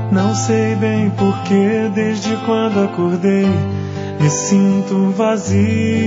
Não sei bem porquê, desde quando acordei, me sinto vazio,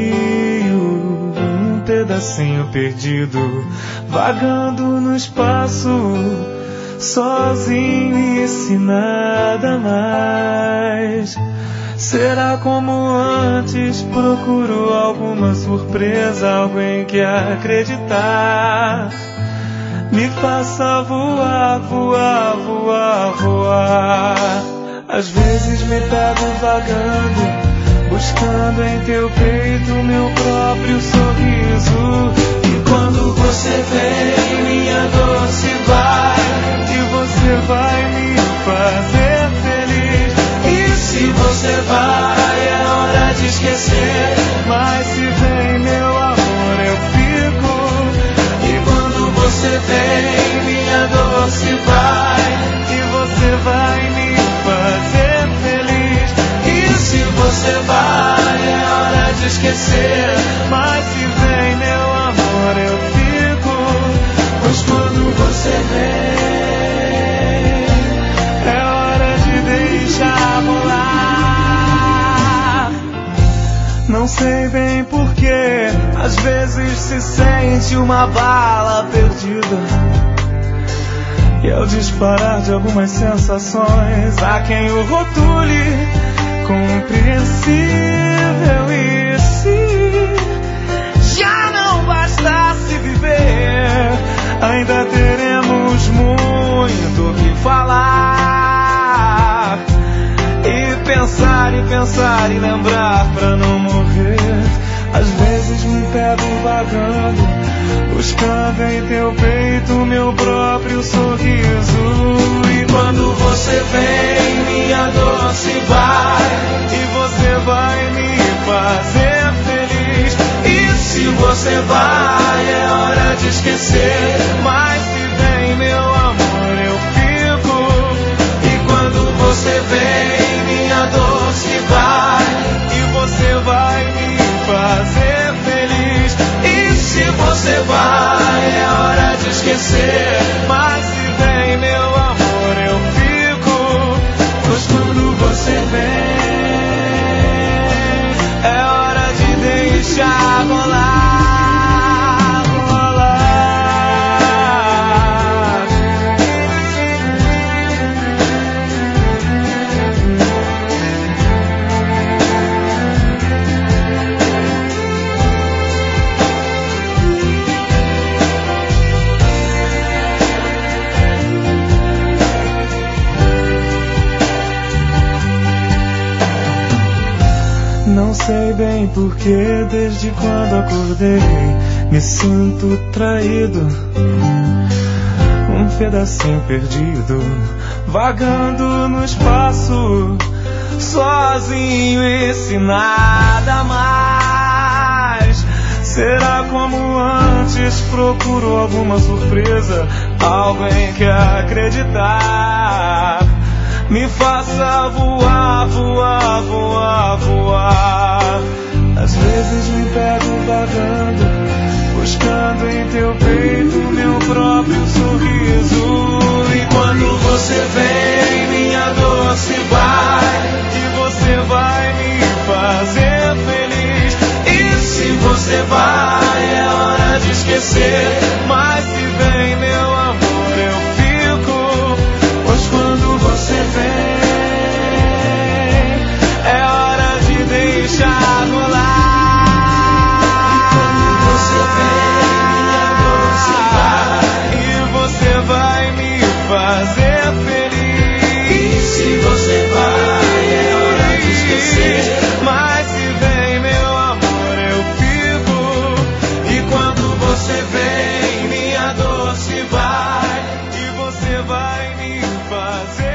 um pedacinho perdido, vagando no espaço, sozinho e sem nada mais. Será como antes? Procuro alguma surpresa, algo em que acreditar. Me faça voar, voar, voar, voar. Às vezes me pego vagando, buscando em teu peito meu próprio sorriso. E quando você vem, minha dor se vai, e você vai me fazer feliz. E se você vai, é hora de esquecer, mas se vem, meu amor, eu fico. E quando você vem, minha dor se vai, e você vai me fazer feliz. E se você vai, é hora de esquecer, mas se vem, meu amor, eu fico. Pois quando você vem, é hora de deixar rolar. Não sei bem porquê, às vezes se sente uma bala perdida, e ao disparar de algumas sensações, há quem o rotule compreensível. E se já não bastasse viver, ainda teremos muito o que falar, e pensar e lembrar pra não morrer. Às vezes me pego vagando, buscando em teu peito meu próprio sorriso. E quando você vem, minha dor se vai, e você vai me fazer feliz. E se você vai, é hora de esquecer, mas se vem, meu amor, eu fico. E quando você vem, minha dor se vai, e você vai me fazer feliz. E se você vai, é hora de esquecer, mas se vem, meu amor, eu fico. Pois quando você vem, é hora de deixar rolar, rolar. Não sei bem porquê, desde quando acordei, me sinto traído, um pedacinho perdido, vagando no espaço, sozinho e sem nada mais. Será como antes? Procuro alguma surpresa, algo em que acreditar. Me faça voar, voar, voar, voar. Às vezes me pego vagando, buscando em teu peito meu próprio sorriso. E quando você vem, minha dor se vai, e você vai me fazer feliz. E se você vai, é hora de esquecer, mas se vem, meu amor, eu fico. Pois quando você vem, é hora de deixar rolar. E quando você vem, minha dor se vai, e você vai me fazer feliz. E se você vai, é hora de esquecer, mas se vem, meu amor, eu fico. E quando você vem, minha dor se vai, e você vai me fazer